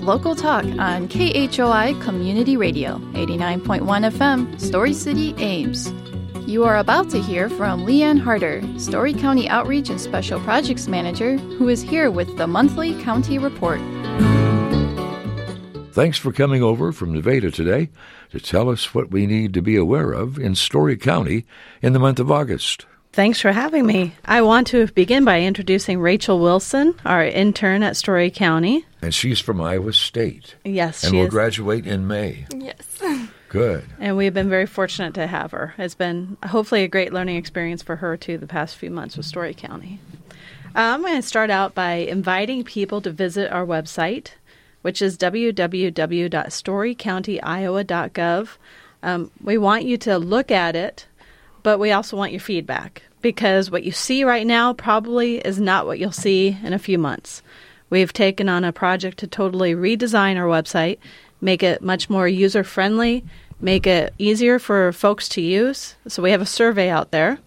local talk on KHOI Community Radio, 89.1 FM, Story City, Ames. You are about to hear from Leanne Harder, Story County Outreach and Special Projects Manager, who is here with the monthly county report. Thanks for coming over from Nevada today to tell us what we need to be aware of in Story County in the month of August. Thanks for having me. I want to begin by introducing Rachel Wilson, our intern at Story County. And she's from Iowa State. Yes, and she will is. graduate in May. Yes. Good. And we've been very fortunate to have her. It's been hopefully a great learning experience for her, too, the past few months with Story County. I'm going to start out by inviting people to visit our website, which is www.storycountyiowa.gov. We want you to look at it, but we also want your feedback, because what you see right now probably is not what you'll see in a few months. We've taken on a project to totally redesign our website, make it much more user-friendly, make it easier for folks to use. So we have a survey out there,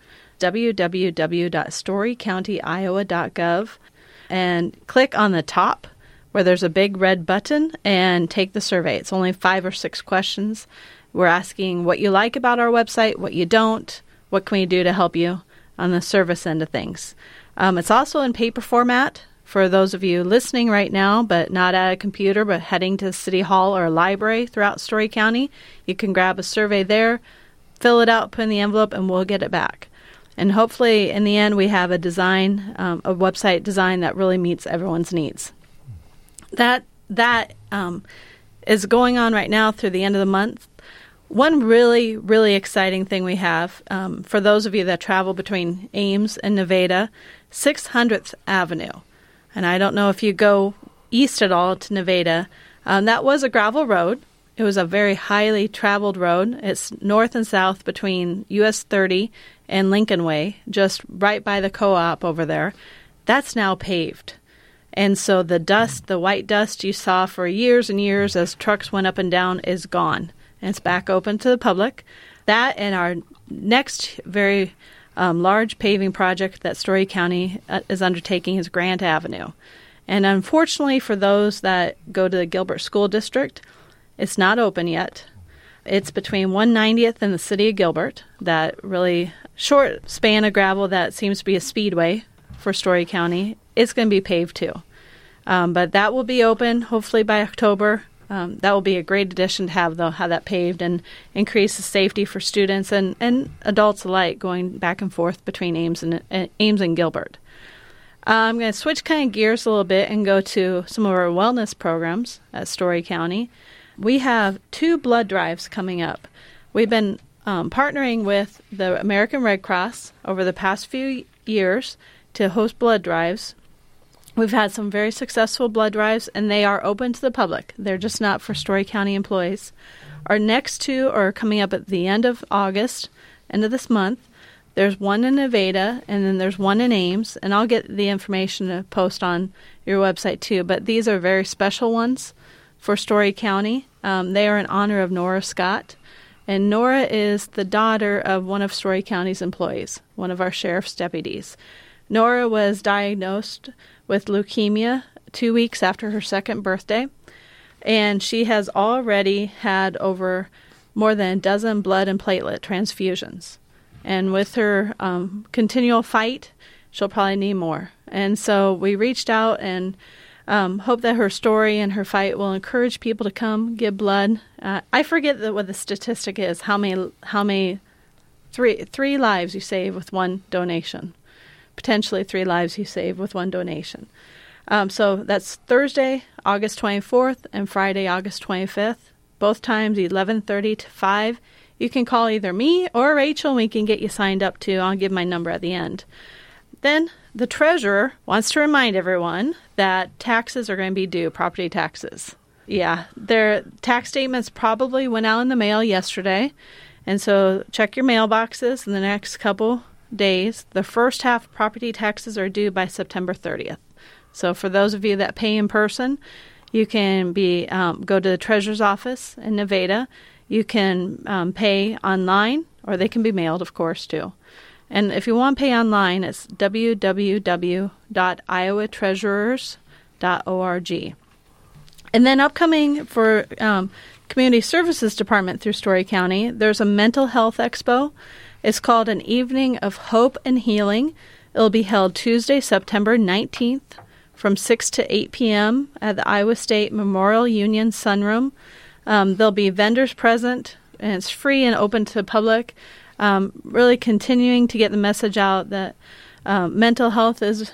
www.storycountyiowa.gov, and click on the top where there's a big red button and take the survey. It's only 5 or 6 questions. We're asking what you like about our website, what you don't, what can we do to help you on the service end of things. It's also in paper format for those of you listening right now, but not at a computer, but heading to City Hall or a library throughout Story County. You can grab a survey there, fill it out, put in the envelope, and we'll get it back. And hopefully, in the end, we have a design, a website design that really meets everyone's needs. That is going on right now through the end of the month. One really, really exciting thing we have, for those of you that travel between Ames and Nevada, 600th Avenue. And I don't know if you go east at all to Nevada. That was a gravel road. It was a very highly traveled road. It's north and south between US 30 and Lincoln Way, just right by the co-op over there. That's now paved. And so the dust, the white dust you saw for years and years as trucks went up and down is gone. And it's back open to the public. That and our next very large paving project that Story County is undertaking is Grant Avenue. And unfortunately for those that go to the Gilbert School District, it's not open yet. It's between 190th and the city of Gilbert, that really short span of gravel that seems to be a speedway for Story County. It's going to be paved too. But that will be open hopefully by October. That will be a great addition to have that paved and increase the safety for students and adults alike going back and forth between Ames and Gilbert. I'm going to switch kind of gears a little bit and go to some of our wellness programs at Story County. We have 2 blood drives coming up. We've been partnering with the American Red Cross over the past few years to host blood drives. We've had some very successful blood drives, and they are open to the public. They're just not for Story County employees. Our next 2 are coming up at the end of August, end of this month. There's one in Nevada, and then there's one in Ames, and I'll get the information to post on your website too. But these are very special ones for Story County. They are in honor of Nora Scott. And Nora is the daughter of one of Story County's employees, one of our sheriff's deputies. Nora was diagnosed with leukemia 2 weeks after her 2nd birthday, and she has already had over more than a dozen blood and platelet transfusions. And with her continual fight, she'll probably need more. And so we reached out and hope that her story and her fight will encourage people to come give blood. I forget what the statistic is, how many three lives you save with one donation. Potentially 3 lives you save with one donation. So that's Thursday, August 24th, and Friday, August 25th. Both times, 11:30 to 5. You can call either me or Rachel, and we can get you signed up too. I'll give my number at the end. Then the treasurer wants to remind everyone that taxes are going to be due, property taxes. Yeah, their tax statements probably went out in the mail yesterday. And so check your mailboxes in the next couple days. The first half property taxes are due by September 30th. So for those of you that pay in person, you can go to the treasurer's office in Nevada. You can pay online, or they can be mailed, of course, too. And if you want to pay online, it's www.iowatreasurers.org. And then upcoming for Community Services Department through Story County, there's a mental health expo. It's called An Evening of Hope and Healing. It'll be held Tuesday, September 19th from 6 to 8 p.m. at the Iowa State Memorial Union Sunroom. There'll be vendors present, and it's free and open to the public, really continuing to get the message out that mental health is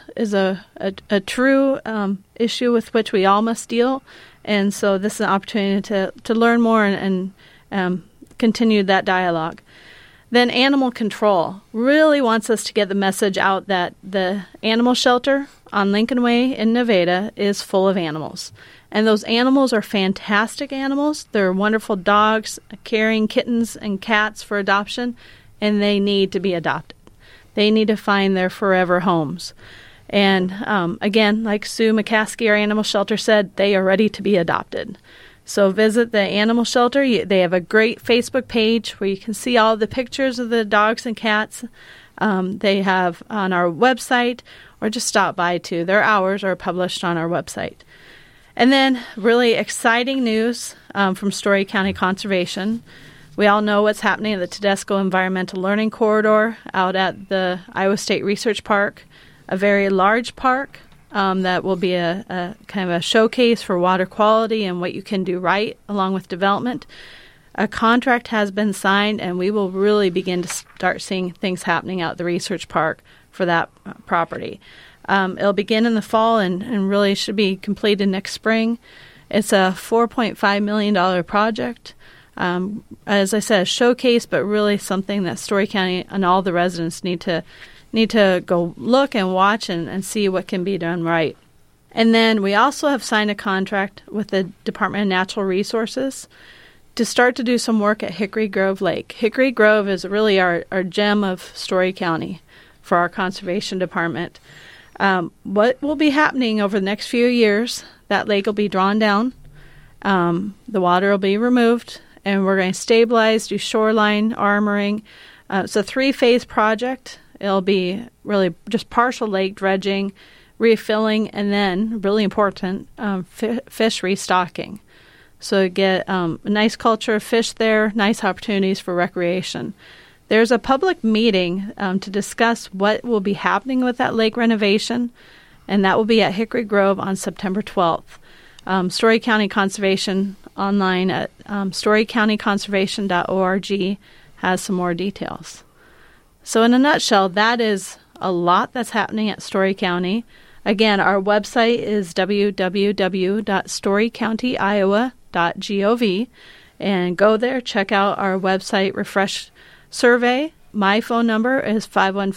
a true issue with which we all must deal, and so this is an opportunity to learn more and continue that dialogue. Then animal control really wants us to get the message out that the animal shelter on Lincoln Way in Nevada is full of animals. And those animals are fantastic animals. They're wonderful dogs, carrying kittens and cats for adoption, and they need to be adopted. They need to find their forever homes. And again, like Sue McCaskey, our animal shelter, said, they are ready to be adopted. So visit the animal shelter. They have a great Facebook page where you can see all the pictures of the dogs and cats. They have on our website, or just stop by too. Their hours are published on our website. And then really exciting news from Story County Conservation. We all know what's happening at the Tedesco Environmental Learning Corridor out at the Iowa State Research Park, a very large park that will be a kind of a showcase for water quality and what you can do right along with development. A contract has been signed, and we will really begin to start seeing things happening out at the research park for that property. It'll begin in the fall and really should be completed next spring. It's a $4.5 million project. As I said, a showcase, but really something that Story County and all the residents need to go look and watch and see what can be done right. And then we also have signed a contract with the Department of Natural Resources to start to do some work at Hickory Grove Lake. Hickory Grove is really our gem of Story County for our conservation department. What will be happening over the next few years, that lake will be drawn down, the water will be removed, and we're going to stabilize, do shoreline armoring. It's a 3-phase project. It'll be really just partial lake dredging, refilling, and then, really important, fish restocking. So you get a nice culture of fish there, nice opportunities for recreation. There's a public meeting to discuss what will be happening with that lake renovation, and that will be at Hickory Grove on September 12th. Story County Conservation online at storycountyconservation.org has some more details. So in a nutshell, that is a lot that's happening at Story County. Again, our website is www.storycountyiowa.gov, and go there, check out our website refresh survey. My phone number is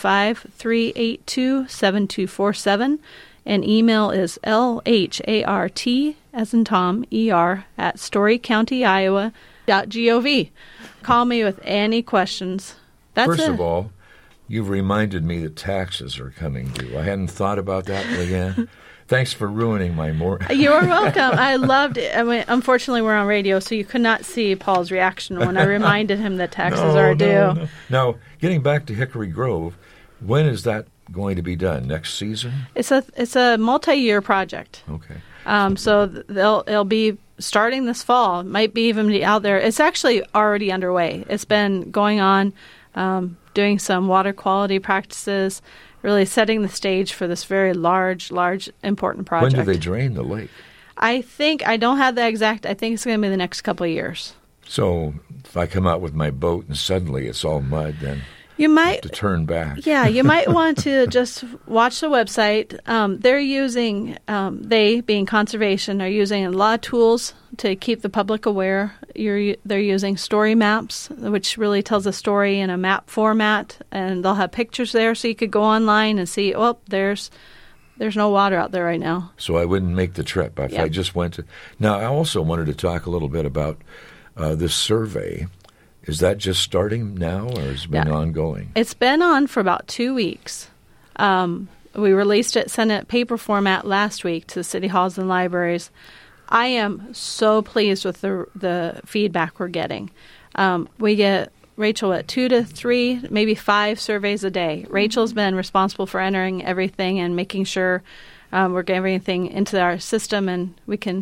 515-382-7247, and email is LHART, as in Tom, ER, at storycountyiowa.gov. Call me with any questions. First of all, you've reminded me that taxes are coming due. I hadn't thought about that again. Thanks for ruining my morning. You're welcome. I loved it. I mean, unfortunately, we're on radio, so you could not see Paul's reaction when I reminded him that taxes are due. No. Now, getting back to Hickory Grove, when is that going to be done? Next season? It's a multi-year project. Okay. So it'll be starting this fall. It might be even out there. It's actually already underway. It's been going on, doing some water quality practices, really setting the stage for this very large, important project. When do they drain the lake? I don't have the exact, I think it's going to be the next couple of years. So if I come out with my boat and suddenly it's all mud, then you might have to turn back. Yeah, you might want to just watch the website. They're using, they being conservation, are using a lot of tools to keep the public aware. They're using story maps, which really tells a story in a map format, and they'll have pictures there, so you could go online and see, there's no water out there right now. So I wouldn't make the trip if I just went to. Now, I also wanted to talk a little bit about this survey. Is that just starting now, or has it been ongoing? It's been on for about 2 weeks. We released it, sent it paper format last week to city halls and libraries. I am so pleased with the feedback we're getting. We get, Rachel, at 2 to 3, maybe 5 surveys a day. Rachel's been responsible for entering everything and making sure we're getting everything into our system and we can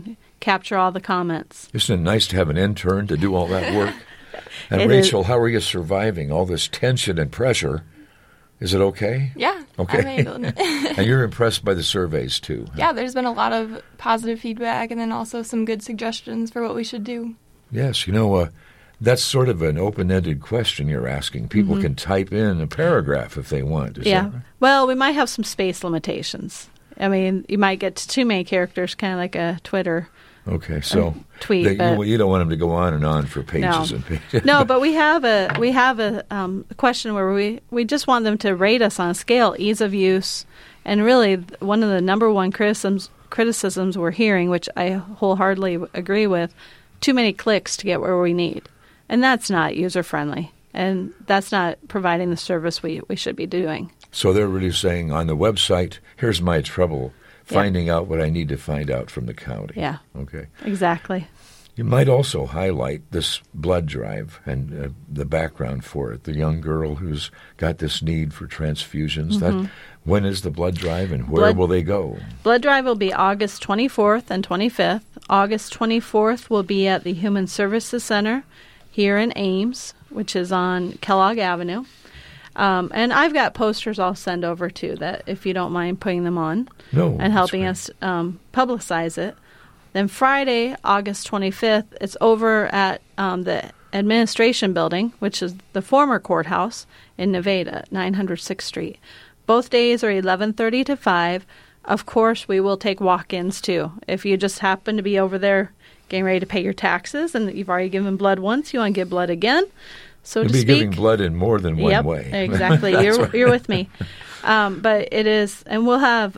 capture all the comments. Isn't it nice to have an intern to do all that work? And Rachel, how are you surviving all this tension and pressure? Is it okay? Yeah. Okay. I'm able to. And you're impressed by the surveys, too. Yeah, there's been a lot of positive feedback and then also some good suggestions for what we should do. Yes, that's sort of an open-ended question you're asking. People can type in a paragraph if they want. Is that right? Well, we might have some space limitations. I mean, you might get to too many characters, kind of like a Twitter tweet. You don't want them to go on and on for pages and pages. No, but we have a question where we just want them to rate us on a scale, ease of use, and really one of the number one criticisms we're hearing, which I wholeheartedly agree with, too many clicks to get where we need. And that's not user-friendly, and that's not providing the service we should be doing. So they're really saying on the website, here's my trouble finding out what I need to find out from the county. Yeah. Okay. Exactly. You might also highlight this blood drive and the background for it, the young girl who's got this need for transfusions. When is the blood drive and where will they go? Blood drive will be August 24th and 25th. August 24th will be at the Human Services Center here in Ames, which is on Kellogg Avenue. And I've got posters I'll send over, too, that if you don't mind putting them on and helping us publicize it. Then Friday, August 25th, it's over at the administration building, which is the former courthouse in Nevada, 900 6th Street. Both days are 11:30 to 5. Of course, we will take walk-ins, too. If you just happen to be over there getting ready to pay your taxes and you've already given blood once, you want to give blood again, so to speak. You'll be giving blood in more than one way. Exactly. You're with me. But it is, and we'll have,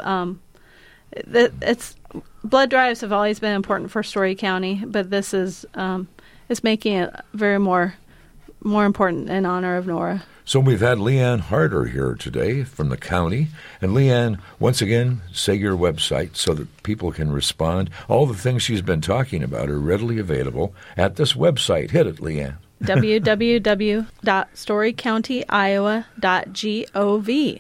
blood drives have always been important for Story County, but this is making it very more important in honor of Nora. So we've had Leanne Harder here today from the county. And Leanne, once again, say your website so that people can respond. All the things she's been talking about are readily available at this website. Hit it, Leanne. www.storycountyiowa.gov.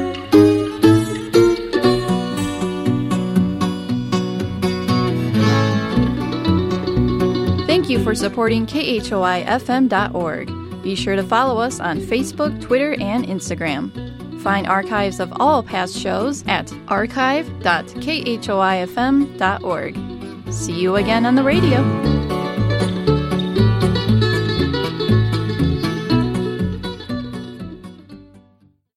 Thank you for supporting KHOIFM.org. Be sure to follow us on Facebook, Twitter, and Instagram. Find archives of all past shows at archive.khoifm.org. See you again on the radio.